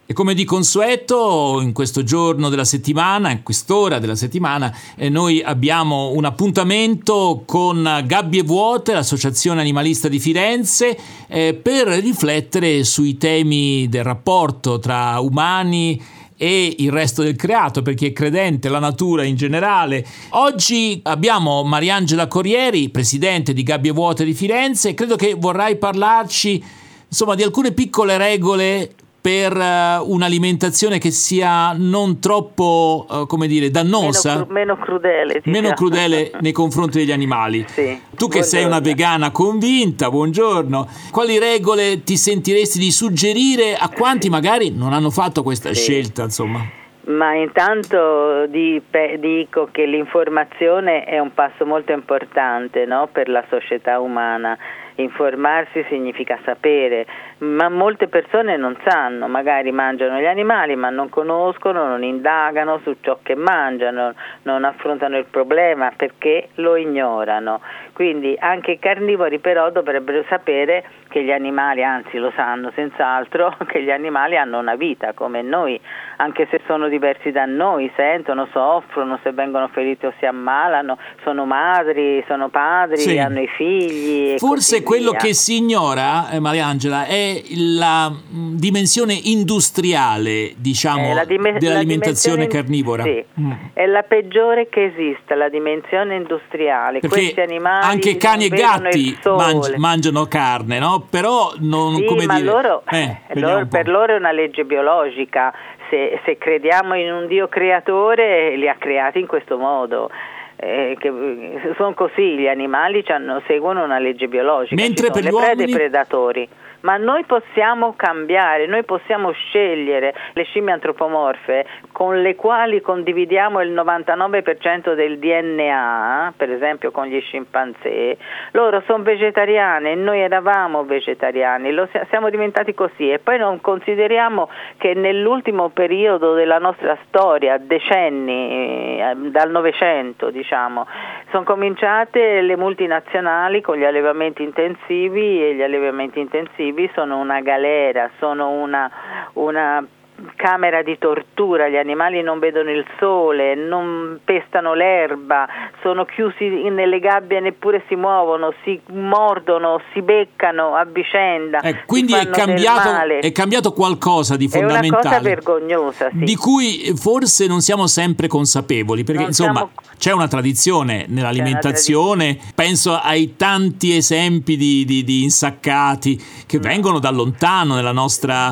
E come di consueto, in questo giorno della settimana, in quest'ora della settimana, noi abbiamo un appuntamento con Gabbie Vuote, l'associazione animalista di Firenze, per riflettere sui temi del rapporto tra umani e il resto del creato, per chi è credente, la natura in generale. Oggi abbiamo Mariangela Corrieri, presidente di Gabbie Vuote di Firenze, e credo che vorrai parlarci, insomma, di alcune piccole regole per un'alimentazione che sia non troppo, dannosa, meno crudele, diciamo. Meno crudele nei confronti degli animali. Sì. Tu che sei una vegana convinta, buongiorno, quali regole ti sentiresti di suggerire a quanti magari non hanno fatto questa scelta, insomma? Ma intanto dico che l'informazione è un passo molto importante, no? Per la società umana. Informarsi significa sapere, ma molte persone non sanno, magari mangiano gli animali ma non conoscono, non indagano su ciò che mangiano, non affrontano il problema perché lo ignorano. Quindi anche i carnivori però dovrebbero sapere che gli animali, anzi lo sanno senz'altro, che gli animali hanno una vita come noi, anche se sono diversi da noi, sentono, soffrono, se vengono feriti o si ammalano, sono madri, sono padri, hanno i figli. Forse quello che si ignora, Mariangela, è la dimensione industriale, diciamo, dell'alimentazione carnivora. Sì, è la peggiore che esista, la dimensione industriale. Perché questi animali anche cani e gatti mangiano carne, no? Però non, sì, come ma dire, per loro è una legge biologica. Se crediamo in un Dio creatore, li ha creati in questo modo. Che sono così, gli animali seguono una legge biologica. Mentre per gli uomini, prede e i predatori. Ma noi possiamo cambiare, noi possiamo scegliere. Le scimmie antropomorfe, con le quali condividiamo il 99% del DNA, per esempio con gli scimpanzé, loro sono vegetariane e noi eravamo vegetariani, siamo diventati così, e poi non consideriamo che nell'ultimo periodo della nostra storia, decenni, dal Novecento diciamo, sono cominciate le multinazionali con gli allevamenti intensivi, e gli allevamenti intensivi sono una galera, sono una camera di tortura. Gli animali non vedono il sole, non pestano l'erba, sono chiusi nelle gabbie, neppure si muovono, si mordono, si beccano a vicenda. Quindi è cambiato qualcosa di fondamentale. È una cosa vergognosa, sì. Di cui forse non siamo sempre consapevoli, perché c'è una tradizione nell'alimentazione. Penso ai tanti esempi di insaccati che vengono da lontano nella nostra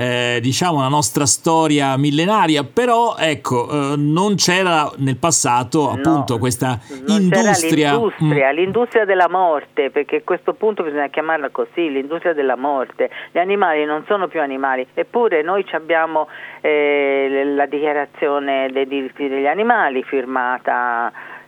la nostra storia millenaria, però non c'era nel passato appunto questa industria. L'industria della morte, perché a questo punto bisogna chiamarla così, l'industria della morte. Gli animali non sono più animali, eppure noi abbiamo la dichiarazione dei diritti degli animali firmata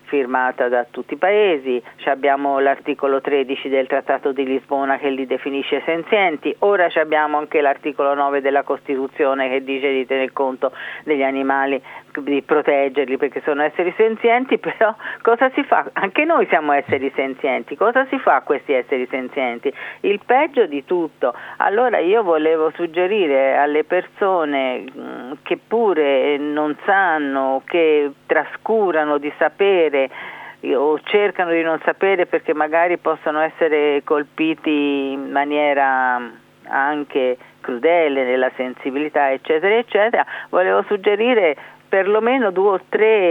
da tutti i paesi, abbiamo l'articolo 13 del Trattato di Lisbona che li definisce senzienti, ora abbiamo anche l'articolo 9 della Costituzione che dice di tener conto degli animali, di proteggerli perché sono esseri senzienti. Però cosa si fa? Anche noi siamo esseri senzienti, cosa si fa a questi esseri senzienti? Il peggio di tutto. Allora io volevo suggerire alle persone che pure non sanno, che trascurano di sapere o cercano di non sapere perché magari possono essere colpiti in maniera anche crudele nella sensibilità, eccetera eccetera, volevo suggerire perlomeno 2 o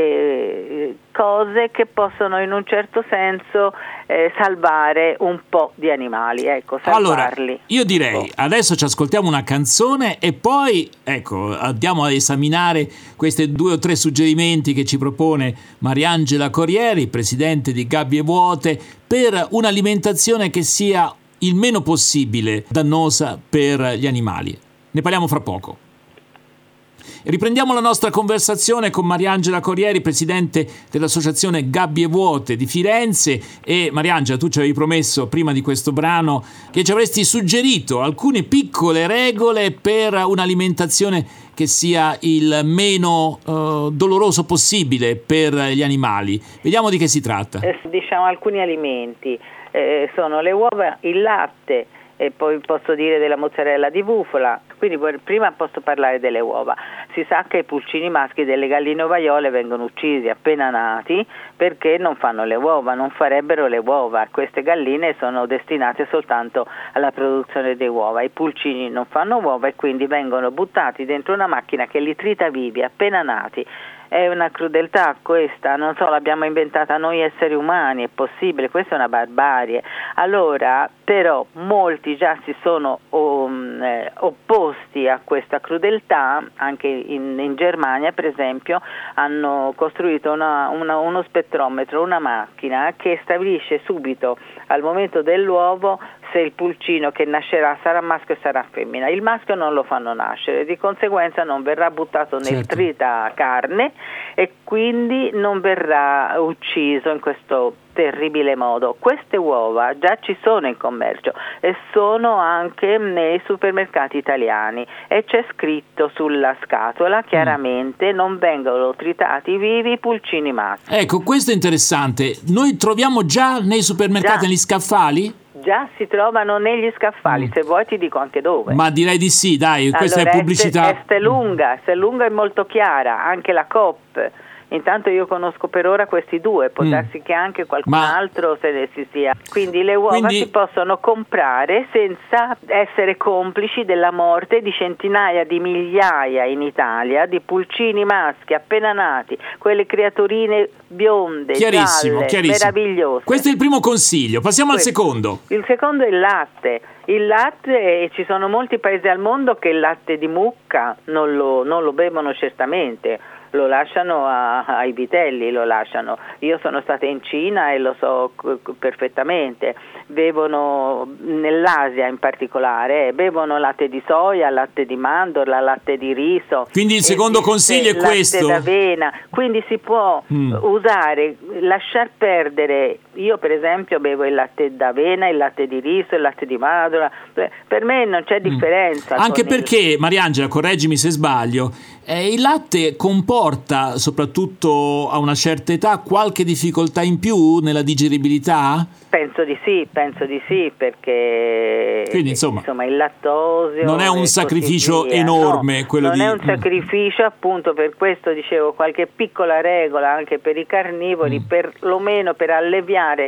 3 cose che possono in un certo senso salvare un po' di animali, salvarli. Allora, io direi, adesso ci ascoltiamo una canzone e poi, andiamo a esaminare questi 2 o 3 suggerimenti che ci propone Mariangela Corrieri, presidente di Gabbie Vuote, per un'alimentazione che sia il meno possibile dannosa per gli animali. Ne parliamo fra poco. Riprendiamo la nostra conversazione con Mariangela Corrieri, presidente dell'associazione Gabbie Vuote di Firenze. E Mariangela, tu ci avevi promesso prima di questo brano che ci avresti suggerito alcune piccole regole per un'alimentazione che sia il meno doloroso possibile per gli animali. Vediamo di che si tratta. Diciamo alcuni alimenti sono le uova, il latte, e poi posso dire della mozzarella di bufala. Quindi prima posso parlare delle uova. Si sa che i pulcini maschi delle galline ovaiole vengono uccisi appena nati perché non fanno le uova, non farebbero le uova. Queste galline sono destinate soltanto alla produzione di uova. I pulcini non fanno uova e quindi vengono buttati dentro una macchina che li trita vivi appena nati. È una crudeltà questa, non so, l'abbiamo inventata noi esseri umani, è possibile, questa è una barbarie. Allora, però, molti già si sono opposti a questa crudeltà, anche in Germania per esempio hanno costruito uno spettrometro, una macchina che stabilisce subito al momento dell'uovo se il pulcino che nascerà sarà maschio o sarà femmina. Il maschio non lo fanno nascere, di conseguenza non verrà buttato nel trita carne e quindi non verrà ucciso in questo terribile modo. Queste uova già ci sono in commercio e sono anche nei supermercati italiani e c'è scritto sulla scatola chiaramente non vengono tritati vivi i pulcini maschi. Ecco, questo è interessante. Noi troviamo già nei supermercati negli scaffali? Già si trovano negli scaffali, se vuoi ti dico anche dove. Ma direi di sì, dai, questa è pubblicità. Estelunga è molto chiara, anche la Coop. Intanto io conosco per ora questi due, può darsi che anche qualcun altro se ne si sia. Quindi le uova si possono comprare senza essere complici della morte di centinaia di migliaia in Italia di pulcini maschi appena nati, quelle creaturine bionde, gialle, meravigliose. Questo è il primo consiglio, passiamo al secondo. Il secondo è il latte. Il latte, ci sono molti paesi al mondo che il latte di mucca non lo bevono certamente, lo lasciano ai vitelli, lo lasciano. Io sono stata in Cina e lo so perfettamente. Bevono, nell'Asia in particolare, bevono latte di soia, latte di mandorla, latte di riso. Quindi il secondo consiglio è questo? Latte d'avena. Quindi si può usare, lasciar perdere. Io per esempio bevo il latte d'avena, il latte di riso, il latte di mandorla. Per me non c'è differenza. Anche perché, Mariangela, correggimi se sbaglio, il latte comporta, soprattutto a una certa età, qualche difficoltà in più nella digeribilità? Penso di sì, perché quindi, insomma, il lattosio non è un sacrificio enorme, no, quello non è un sacrificio, appunto per questo dicevo qualche piccola regola anche per i carnivori, perlomeno per alleviare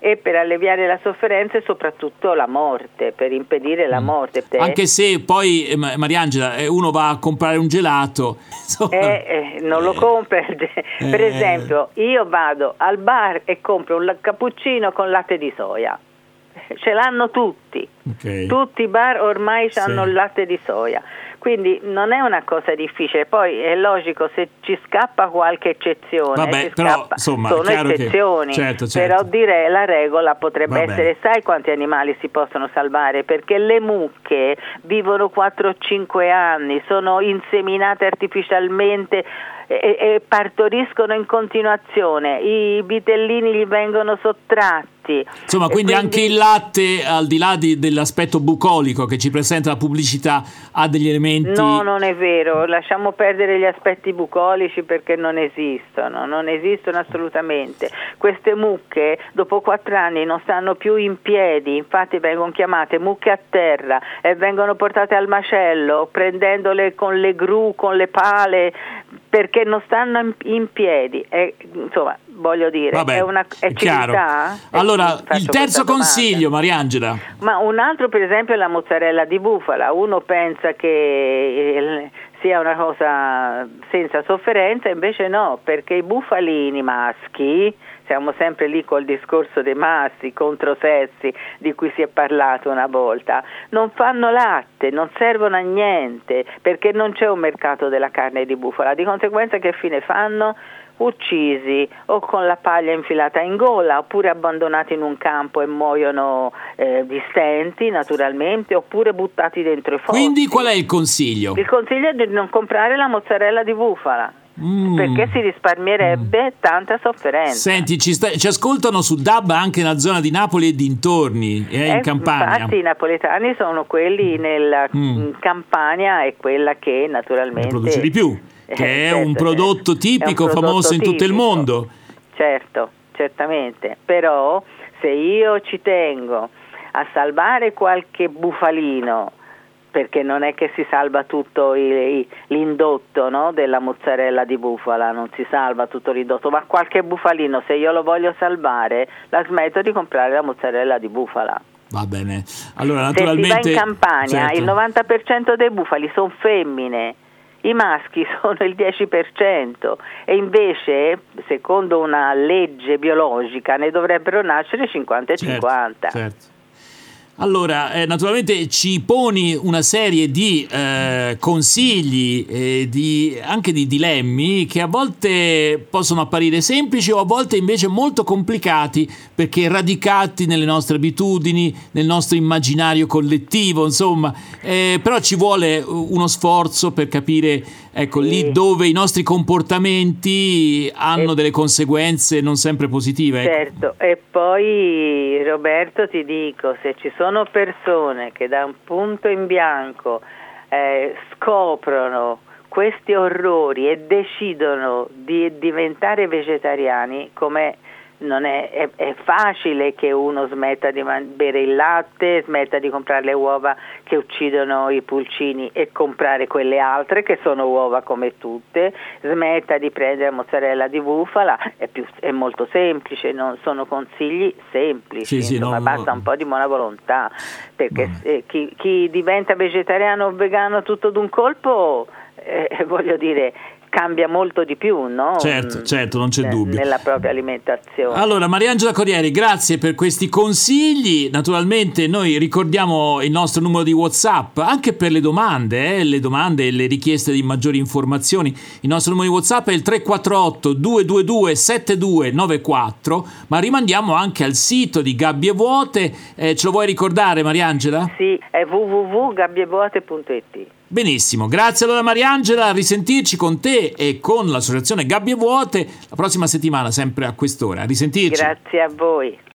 la sofferenza e soprattutto la morte, per impedire la morte. Anche se poi, Mariangela, uno va a comprare un gelato, non lo compra. Per esempio, io vado al bar e compro un cappuccino con latte di soia. Ce l'hanno tutti. Tutti i bar ormai hanno il latte di soia. Quindi non è una cosa difficile, poi è logico se ci scappa qualche eccezione, però, insomma, sono eccezioni, certo. Però direi la regola potrebbe essere, sai quanti animali si possono salvare? Perché le mucche vivono 4-5 anni, sono inseminate artificialmente e partoriscono in continuazione, i vitellini gli vengono sottratti. Insomma, quindi anche il latte, al di là dell'aspetto bucolico che ci presenta la pubblicità, ha degli elementi... No, non è vero, lasciamo perdere gli aspetti bucolici perché non esistono assolutamente. Queste mucche dopo 4 anni non stanno più in piedi, infatti vengono chiamate mucche a terra e vengono portate al macello prendendole con le gru, con le pale, perché non stanno in piedi. Insomma, voglio dire, è civiltà. Allora, il terzo consiglio, Mariangela. Ma un altro, per esempio, è la mozzarella di bufala. Uno pensa che sia una cosa senza sofferenza, invece no, perché i bufalini maschi, siamo sempre lì col discorso dei maschi contro sessi di cui si è parlato una volta, non fanno latte, non servono a niente, perché non c'è un mercato della carne di bufala. Di conseguenza che fine fanno? Uccisi o con la paglia infilata in gola, oppure abbandonati in un campo e muoiono di stenti naturalmente, oppure buttati dentro i fossili. Quindi qual è il consiglio? Il consiglio è di non comprare la mozzarella di bufala, perché si risparmierebbe tanta sofferenza. Senti, ci ascoltano su DAB anche nella zona di Napoli e dintorni, in Campania. Infatti i napoletani sono quelli nella Campania, è quella che naturalmente produce di più, che è un prodotto tipico, famoso in tutto il mondo. Certo, certamente, però se io ci tengo a salvare qualche bufalino, perché non è che si salva tutto l'indotto, no, della mozzarella di bufala, non si salva tutto l'indotto, ma qualche bufalino, se io lo voglio salvare, la smetto di comprare la mozzarella di bufala. Va bene. Allora, naturalmente, se si va in Campania, certo, il 90% dei bufali sono femmine, i maschi sono il 10%, e invece, secondo una legge biologica, ne dovrebbero nascere 50 e 50. Certo. Allora, naturalmente ci poni una serie di consigli e anche di dilemmi che a volte possono apparire semplici o a volte invece molto complicati, perché radicati nelle nostre abitudini, nel nostro immaginario collettivo, insomma, però ci vuole uno sforzo per capire, ecco, lì dove i nostri comportamenti hanno delle conseguenze non sempre positive. Certo, e poi Roberto ti dico, se ci sono persone che da un punto in bianco scoprono questi orrori e decidono di diventare vegetariani, come non è facile che uno smetta di bere il latte, smetta di comprare le uova che uccidono i pulcini e comprare quelle altre che sono uova come tutte, smetta di prendere mozzarella di bufala, è molto semplice, non sono consigli semplici, insomma, basta un po' di buona volontà, perché chi diventa vegetariano o vegano tutto d'un colpo, voglio dire, cambia molto di più, no? Certo, non c'è dubbio. Nella propria alimentazione. Allora, Mariangela Corrieri, grazie per questi consigli. Naturalmente noi ricordiamo il nostro numero di WhatsApp anche per le domande e le richieste di maggiori informazioni. Il nostro numero di WhatsApp è il 348 222 7294, ma rimandiamo anche al sito di Gabbie Vuote. Ce lo vuoi ricordare, Mariangela? Sì, è www.gabbievuote.it. Benissimo, grazie allora Mariangela, a risentirci con te e con l'associazione Gabbie Vuote la prossima settimana, sempre a quest'ora. A risentirci. Grazie a voi.